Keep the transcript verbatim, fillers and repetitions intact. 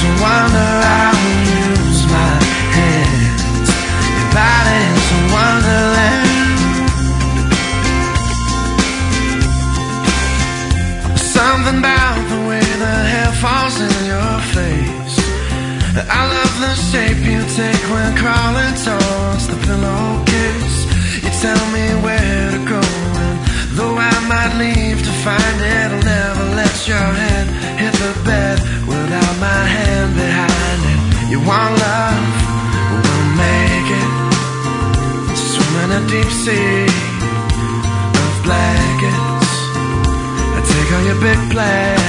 So wonder how we use my hands. Your body's a wonderland. Something about the way the hair falls in your face. I love the shape you take when crawling towards the pillowcase. You tell me where to go, and though I might leave to find it, I'll never let your head hit the bed without my hand behind it. You want love? We'll make it. Swim in a deep sea of blankets. I take all your big plans.